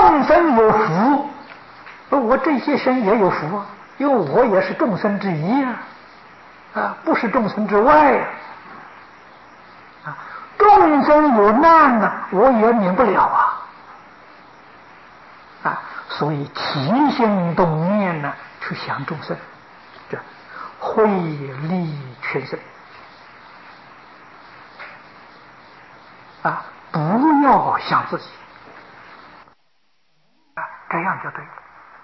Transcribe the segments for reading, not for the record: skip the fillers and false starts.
众生有福，我这些生也有福啊，因为我也是众生之一不是众生之外众生有难我也免不了所以起心动念去想众生，这惠利全身不要想自己这样就对了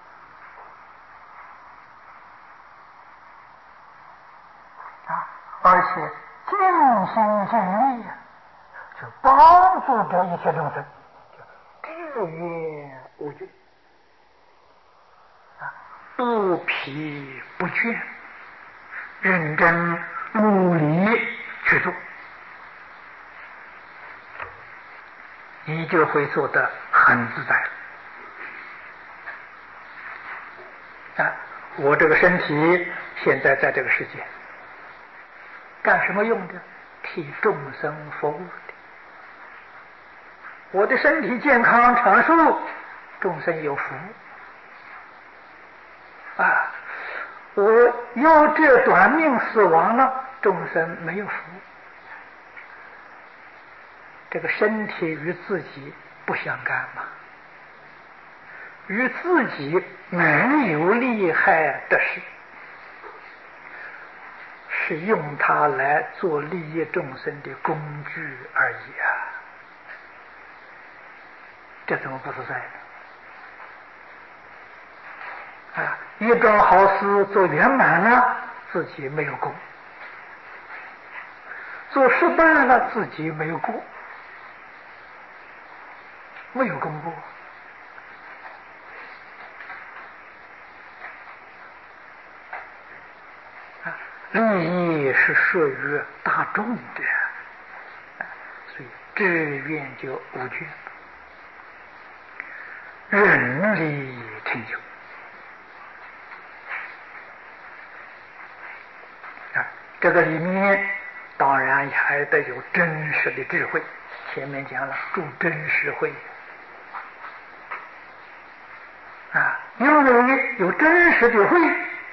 而且尽心尽力去帮助这一切众生，志愿无惧不疲不倦，认真努力去做，你就会做得很自在我这个身体现在在这个世界干什么用的？替众生服务的。我的身体健康长寿，众生有福我要这短命死亡了，众生没有福。这个身体与自己不相干嘛，与自己没有利害的事，是用它来做利益众生的工具而已这怎么不自在呢？一桩好事做圆满了，自己没有功；做失败了，自己没有过，没有功过。利益是属于大众的，所以志愿就无倦，人力成就这个里面当然还得有真实的智慧。前面讲了助真实慧因为有真实的慧，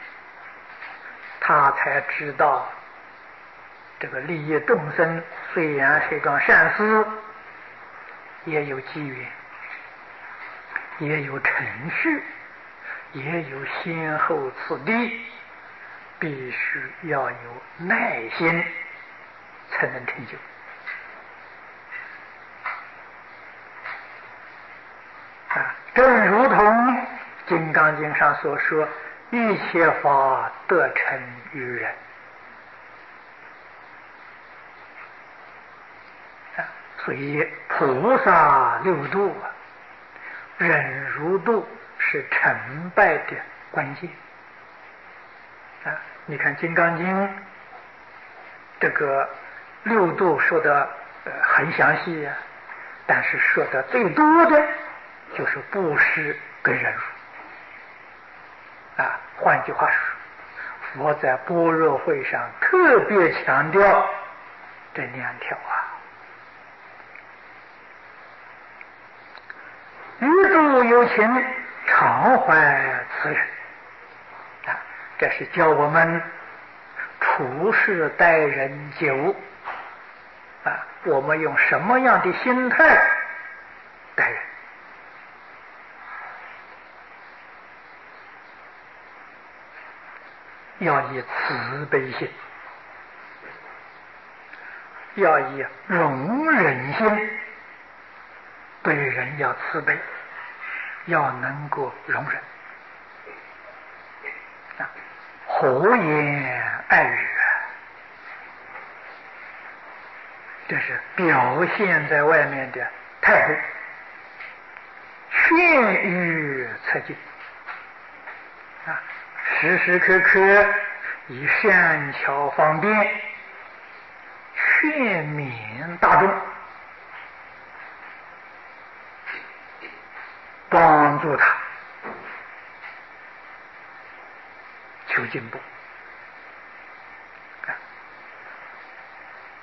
他才知道这个利益众生虽然是一桩善事，也有机缘，也有程序，也有先后次第，必须要有耐心才能成就正如同《金刚经》上所说，一切法得成于人所以菩萨六度忍辱度是成败的关键你看《金刚经》这个六度说的很详细但是说的最多的就是布施跟忍辱换句话说，佛在般若会上特别强调这两条于诸有情，常怀慈忍这是教我们处事待人接物我们用什么样的心态待人？要以慈悲心，要以容忍心，对人要慈悲，要能够容忍和颜爱语这是表现在外面的态度，劝喻策进时时刻刻以善巧方便劝勉大众，帮助他求进步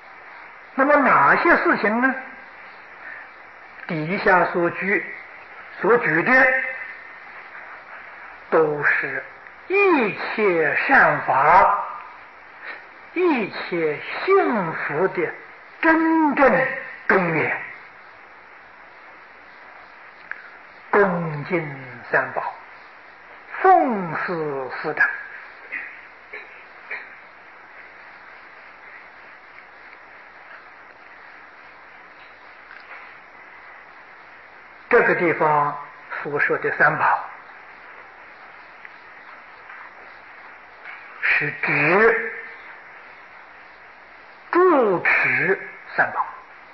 那么哪些事情呢？底下所举所举的都是一切善法、一切幸福的真正根源。恭敬三宝，奉事四长。这个地方所说的三宝，是指住持三宝。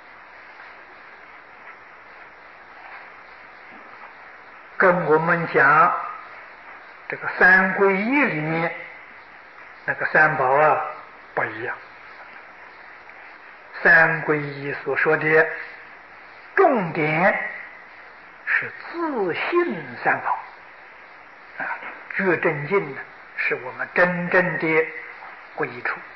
跟我们讲这个三皈依里面那个三宝啊不一样。三皈依所说的重点是自信三宝啊，觉真境呢是我们真正的皈依处。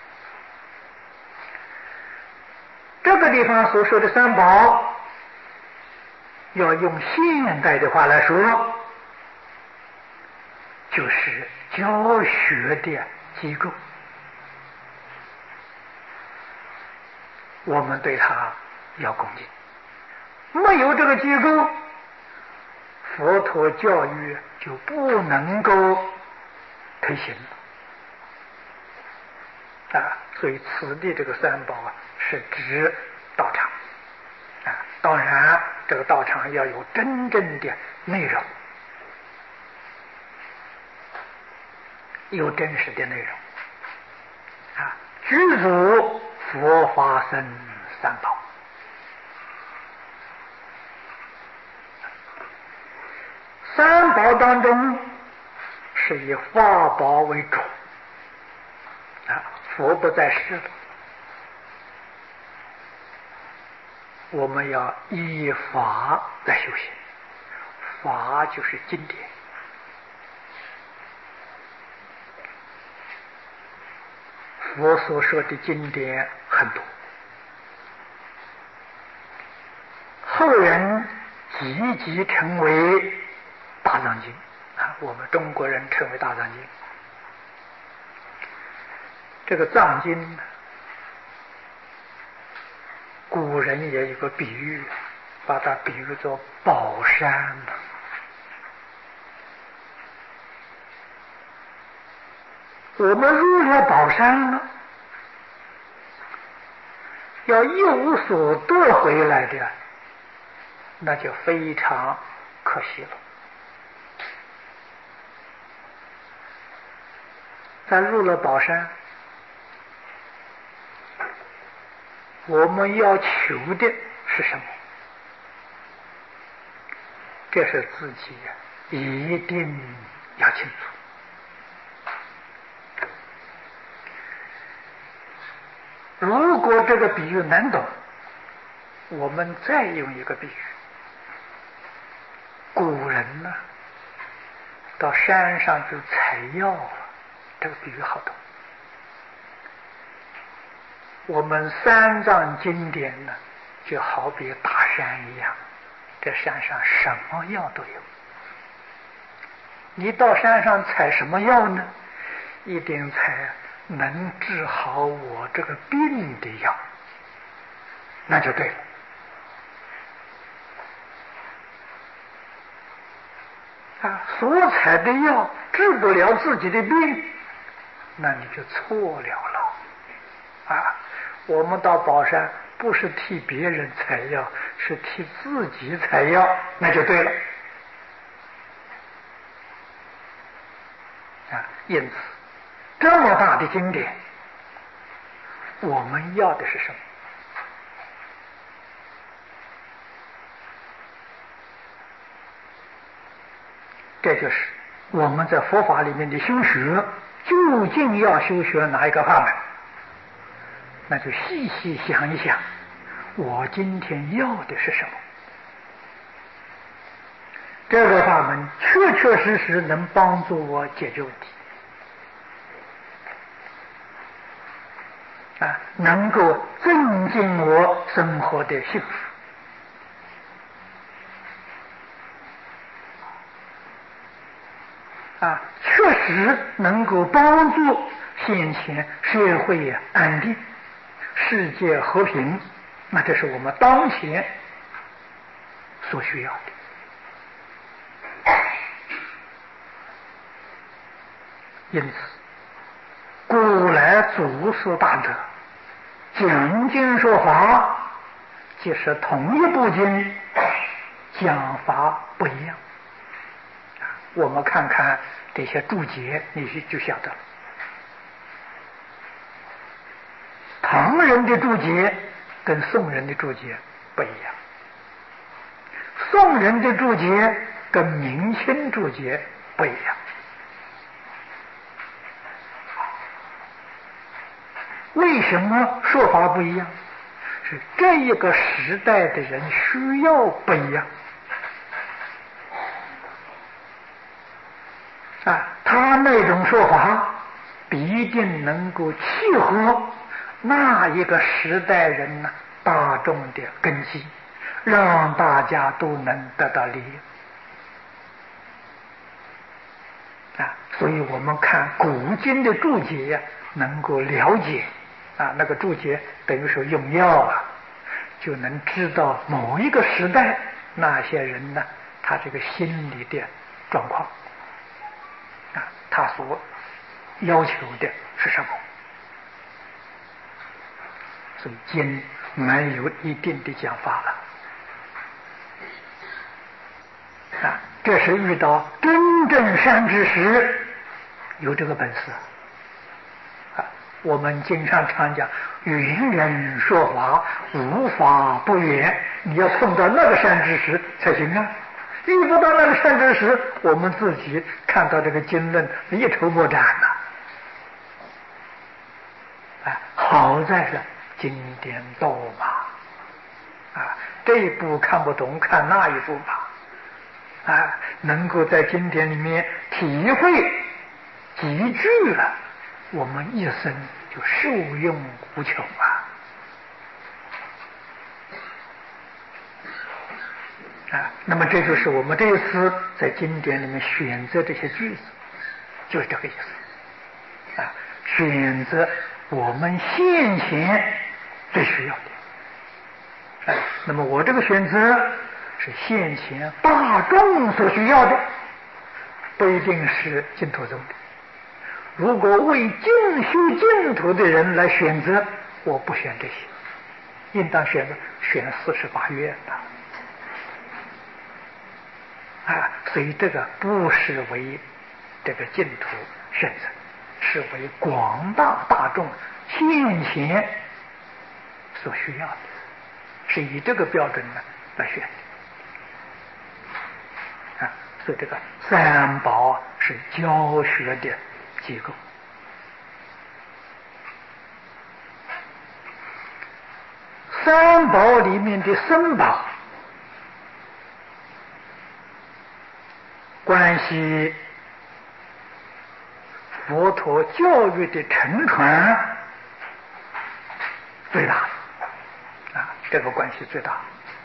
这个地方所说的三宝，要用现代的话来说，就是教学的机构。我们对它要恭敬，没有这个机构，佛陀教育就不能够推行了啊。所以此地这个三宝啊，是指道场啊。当然，这个道场要有真正的内容，有真实的内容啊。具足佛法僧三宝。三宝当中是以法宝为主啊，佛不在世了，我们要依法来修行。法就是经典，佛所说的经典很多，后人积极成为大藏经啊，我们中国人称为大藏经。这个藏经，古人也有个比喻，把它比喻作宝山。我们入了宝山了，要一无所得回来的，那就非常可惜了。咱入了宝山，我们要求的是什么？这是自己一定要清楚。如果这个比喻难懂，我们再用一个比喻。古人呢，到山上去采药了，这个比喻好懂。我们三藏经典呢，就好比大山一样，这山上什么药都有。你到山上采什么药呢？一定采能治好我这个病的药，那就对了。啊，所采的药治不了自己的病，那你就错了了。啊，我们到宝山不是替别人采药，是替自己采药，那就对了。啊，因此这么大的经典，我们要的是什么？这就是我们在佛法里面的修学，究竟要修学哪一个法门？那就细细想一想，我今天要的是什么？这个法门确确实实能帮助我解决问题，啊，能够增进我生活的幸福。 确实能够帮助现前社会安定、世界和平，那这是我们当前所需要的。因此，古来祖师大德讲经说法，即使同一部经，讲法不一样。我们看看这些注解，你就晓得了。唐人的注解跟宋人的注解不一样，宋人的注解跟明清注解不一样。为什么说法不一样？是这一个时代的人需要不一样。他那种说法必定能够契合那一个时代人大众的根基，让大家都能得到利益。所以我们看古今的注解能够了解那个注解等于说用药就能知道某一个时代那些人他这个心理的状况他所要求的是什么。所以经没有一定的讲法了这是遇到真正善知识有这个本事我们经常常讲圆人说法无法不圆，你要碰到那个善知识才行遇不到那个善知识，我们自己看到这个经论一筹莫展好在是经典多嘛这一部看不懂看那一部吧能够在经典里面体会几句了，我们一生就受用无穷那么这就是我们这一次在经典里面选择这些句子，就是这个意思选择我们现前最需要的那么我这个选择是现前大众所需要的，不一定是净土宗的。如果为净修净土的人来选择，我不选这些，应当选48愿所以这个不是为这个净土选择，是为广大大众现前所需要的，是以这个标准来选的所以这个三宝是教学的机构。三宝里面的僧宝关系佛陀教育的承传最大这个关系最大。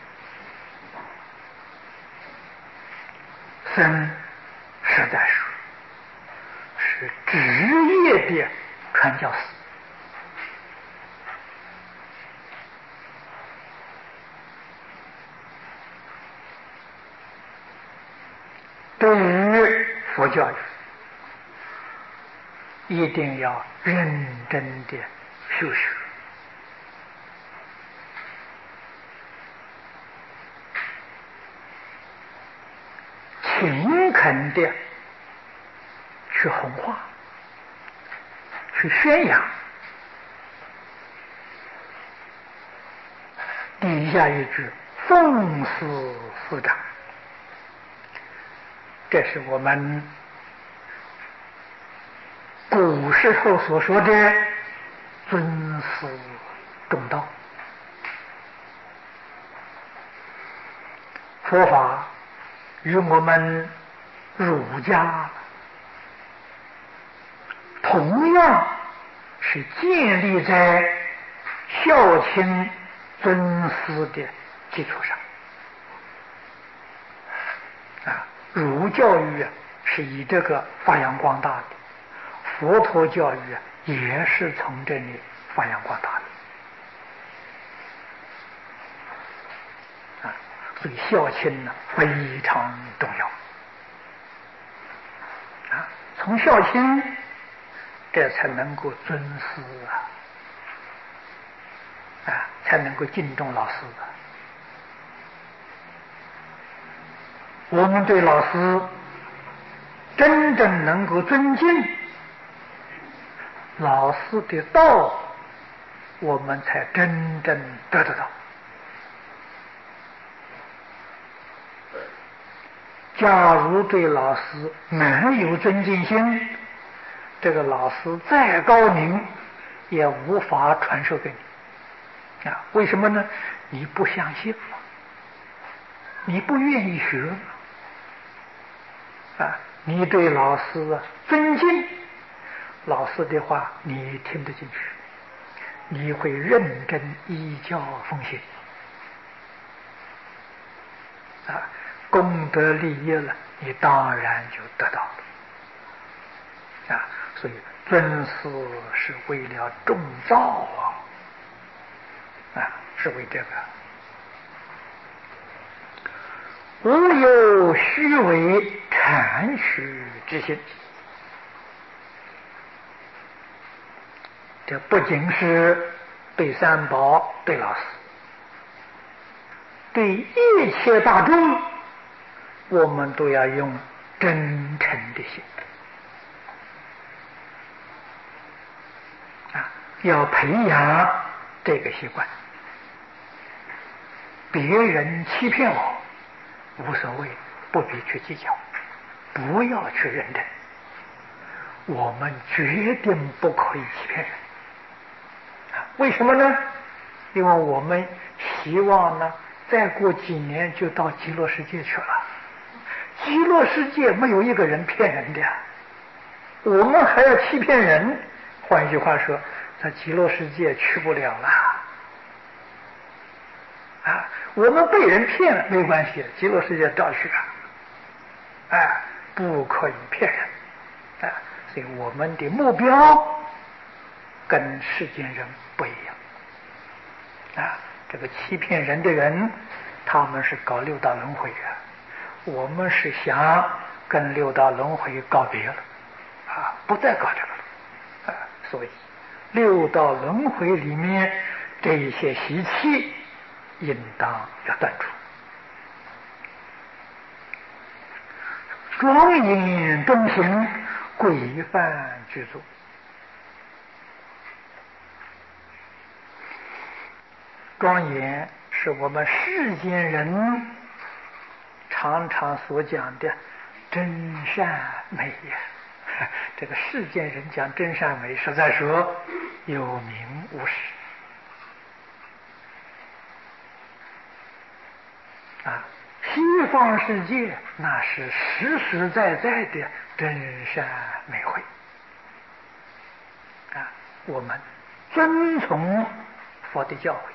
僧实在是职业的传教士，对于佛教育一定要认真的修学，勤恳的去弘化，去宣扬。底下一句奉事师长，这是我们古时候所说的尊师重道。佛法与我们儒家同样是建立在孝亲尊师的基础上儒教育是以这个发扬光大的，佛陀教育也是从这里发扬光大的所以孝亲呢非常重要从孝亲这才能够尊师才能够敬重老师我们对老师真正能够尊敬，老师的道我们才真正得得到。假如对老师没有尊敬心，这个老师再高明也无法传授给你为什么呢？你不相信你不愿意学你对老师尊敬，老师的话你听得进去，你会认真依教奉行功德利益了，你当然就得到了所以尊师是为了众造是为这个。无有虚伪谄虚之心，这不仅是对三宝、对老师，对一切大众，我们都要用真诚的心要培养这个习惯。别人欺骗我无所谓，不必去计较，不要去认真，我们决定不可以欺骗人为什么呢？因为我们希望呢再过几年就到极乐世界去了，极乐世界没有一个人骗人的我们还要欺骗人，换一句话说，在极乐世界去不了了我们被人骗了没关系，极乐世界照去不可以骗人所以我们的目标跟世间人不一样这个欺骗人的人，他们是搞六道轮回我们是想跟六道轮回告别了不再搞这个了所以六道轮回里面这一些习气应当要断除。庄严中行，规范具足。庄严是我们世间人常常所讲的真善美这个世间人讲真善美，实在说有名无实西方世界那是实实在在的真善美慧我们遵从佛的教诲，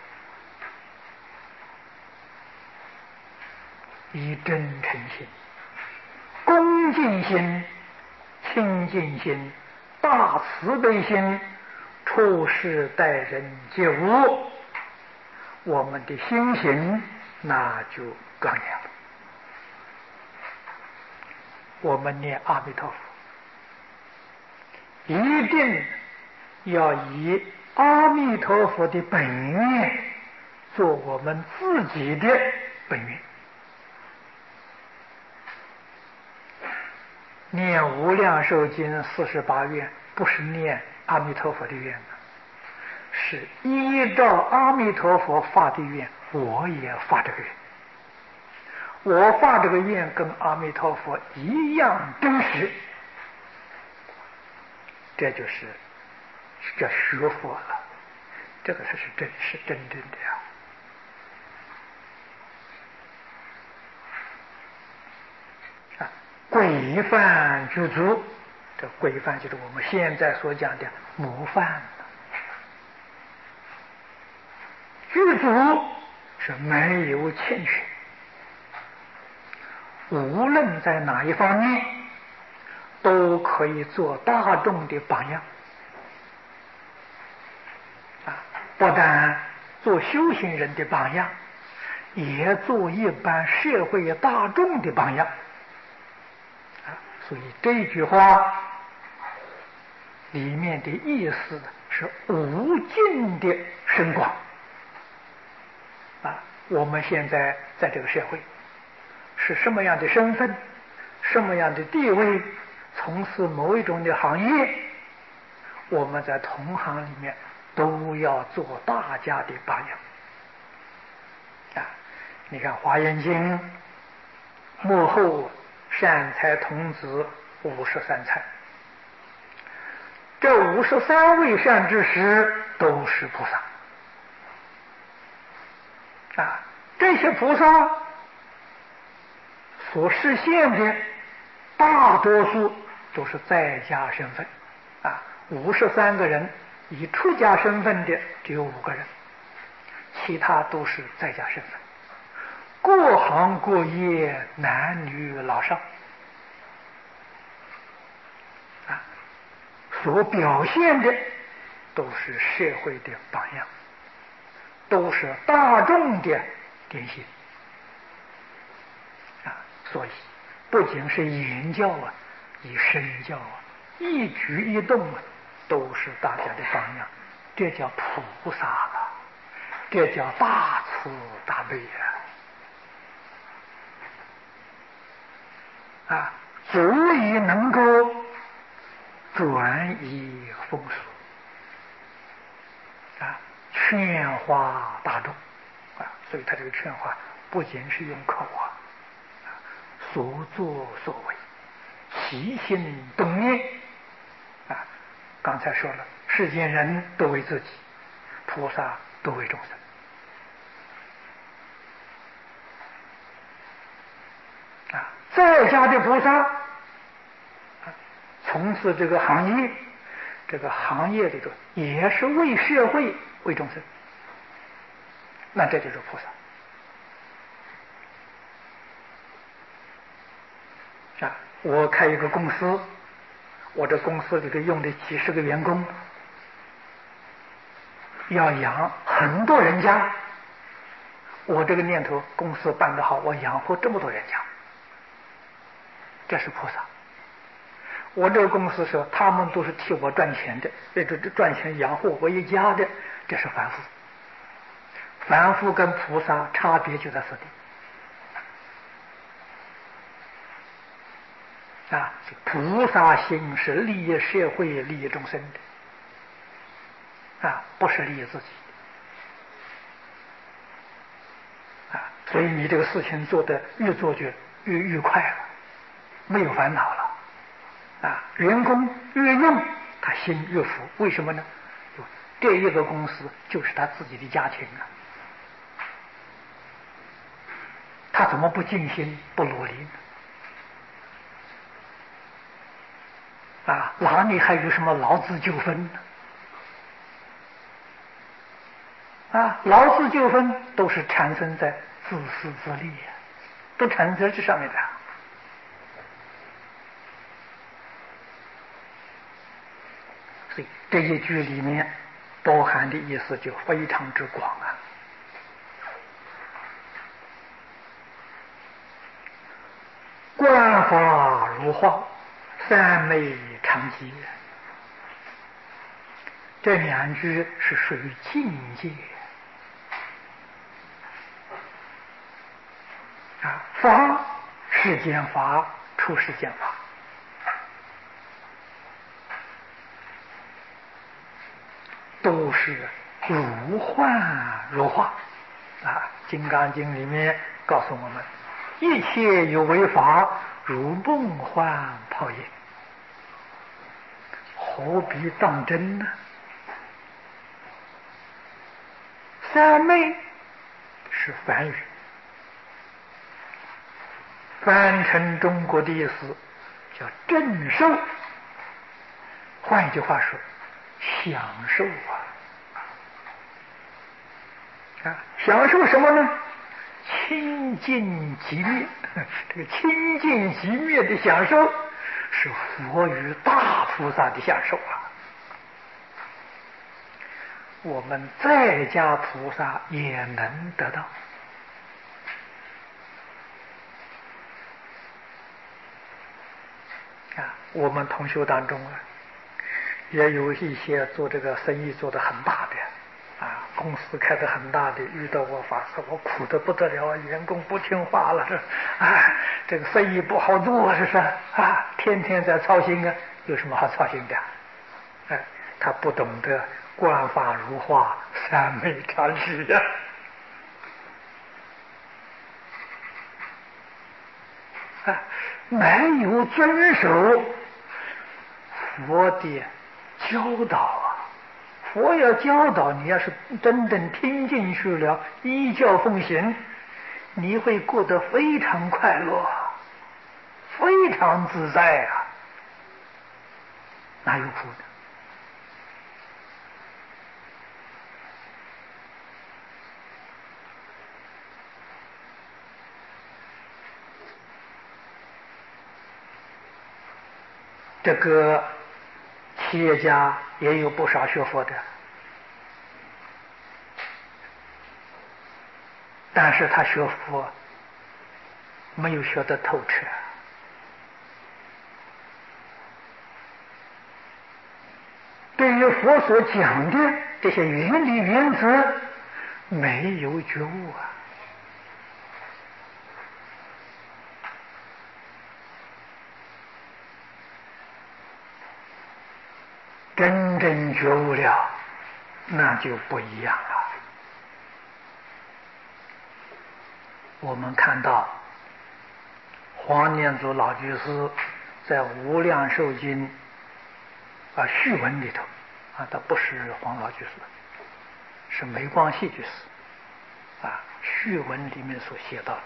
以真诚心、恭敬心、清净心、大慈悲心处事待人接物，我们的心行那就庄严了。我们念阿弥陀佛，一定要以阿弥陀佛的本愿做我们自己的本愿。念无量寿经48愿，不是念阿弥陀佛的愿是依照阿弥陀佛发的愿，我也发这个愿。我发这个愿跟阿弥陀佛一样真实，这就是叫学佛了，这个才是真实真正的规范具足，这规范就是我们现在所讲的模范。具足是没有欠缺，无论在哪一方面都可以做大众的榜样不但做修行人的榜样，也做一般社会大众的榜样所以这句话里面的意思是无尽的深广我们现在在这个社会是什么样的身份，什么样的地位，从事某一种的行业，我们在同行里面都要做大家的榜样你看《华严经》幕后善财童子53参，这53位善知识都是菩萨这些菩萨所实现的大多数都是在家身份53个人，以出家身份的只有5个人，其他都是在家身份，各行各业，男女老少所表现的都是社会的榜样，都是大众的典型所以不仅是言教以身教一举一动都是大家的榜样，这叫菩萨了，这叫大慈大悲足以能够转移风俗劝化大众所以他这个劝化不仅是用口所作所为起心动念刚才说了，世间人都为自己，菩萨都为众生在家的菩萨从事这个行业，这个行业里头也是为社会为众生，那这就是菩萨我开一个公司，我这公司里头用的几十个员工，要养很多人家，我这个念头公司办得好，我养活这么多人家，这是菩萨。我这个公司说他们都是替我赚钱的，这赚钱养活我一家的，这是凡夫。凡夫跟菩萨差别就在此地菩萨心是利益社会利益众生的不是利益自己所以你这个事情做得越做就越愉快了，没有烦恼了员工越用他心越服，为什么呢？这一个公司就是他自己的家庭他怎么不尽心不努力呢？哪里还有什么劳资纠纷呢？劳资纠纷都是产生在自私自利都产生在这上面的所以这一句里面包含的意思就非常之广观法如画，三昧常寂，这2句是属于境界法世间法出世间法都是如幻如化金刚经里面告诉我们，一切有为法如梦幻泡影，何必当真呢？三昧是梵语，翻成中国的意思叫正受，换一句话说享受享受什么呢？清净寂灭这个清净寂灭的享受是佛与大菩萨的享受啊。我们在家菩萨也能得到。我们同学当中啊，也有一些做这个生意做得很大的公司开得很大的，遇到我发誓，我苦得不得了，员工不听话了，这个生意不好做，天天在操心啊，有什么好操心的？他不懂得观法如画，三昧常持呀。没有遵守佛的教导啊！佛要教导你，要是真正听进去了，依教奉行，你会过得非常快乐，非常自在啊！哪有苦的？这个企业家也有不少学佛的，但是他学佛没有学得透彻，对于佛所讲的这些原理原则没有觉悟啊。真正觉悟了，那就不一样了。我们看到黄念祖老居士在《无量寿经》序文里头他不是黄老居士，是梅光系居士序文里面所写到的，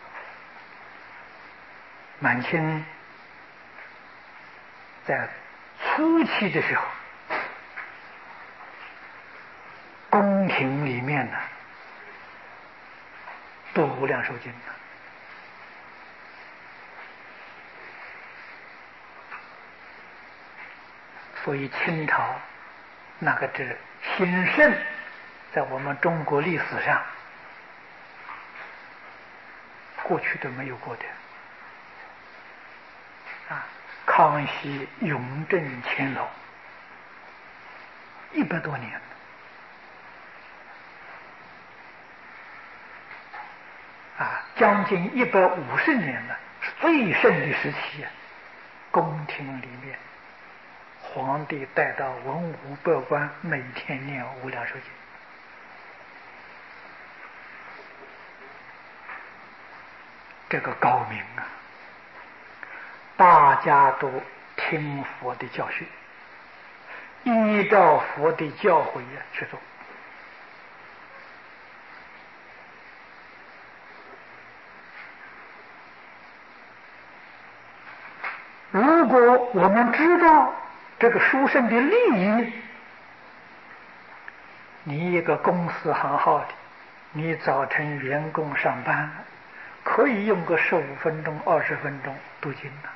满清在初期的时候，宫廷里面呢读无量寿经的，所以清朝那个这兴盛，在我们中国历史上过去都没有过的康熙、雍正、乾隆100多年将近150年了，是最盛的时期宫廷里面，皇帝带到文武百官，每天念无量寿经。这个高明大家都听佛的教训，依照佛的教诲去做。如果我们知道这个书生的利益，你一个公司行号的，你早晨员工上班，可以用个15分钟、20分钟读经了。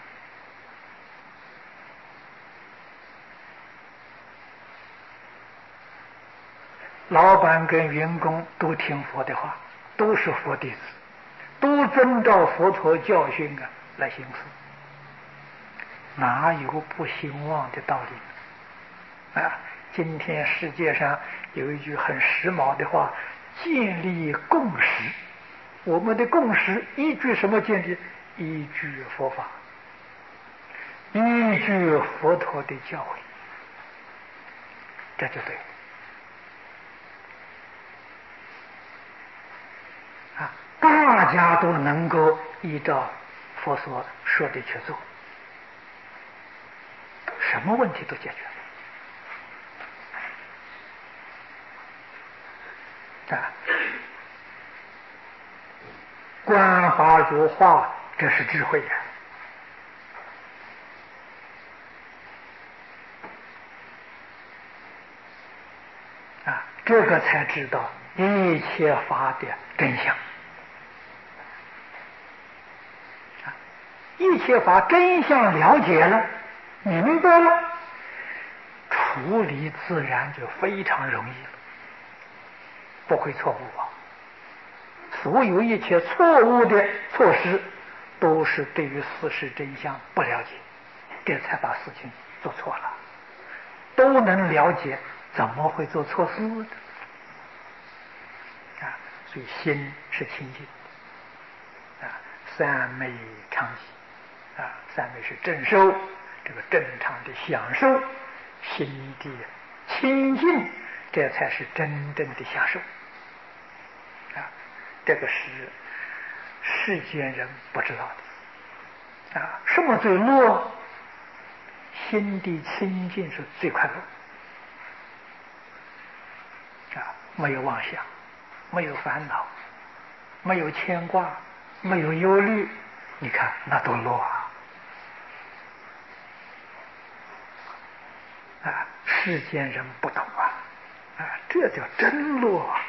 老板跟员工都听佛的话，都是佛弟子，都遵照佛陀教训来行事，哪有不兴旺的道理今天世界上有一句很时髦的话，建立共识。我们的共识依据什么建立？依据佛法，依据佛陀的教诲，这就对大家都能够依照佛所说的去做，什么问题都解决了观法如画，这是智慧这个才知道一切法的真相一切法真相了解了，明白了，处理自然就非常容易了，不会错误啊。所有一切错误的措施，都是对于事实真相不了解，这才把事情做错了。都能了解，怎么会做错事呢？所以心是清净三昧常喜三昧是正受，这个正常的享受，心地清净，这才是真正的享受这个是世间人不知道的什么最乐？心地清净是最快乐没有妄想，没有烦恼，没有牵挂，没有忧虑，你看那多乐世间人不懂这叫真乐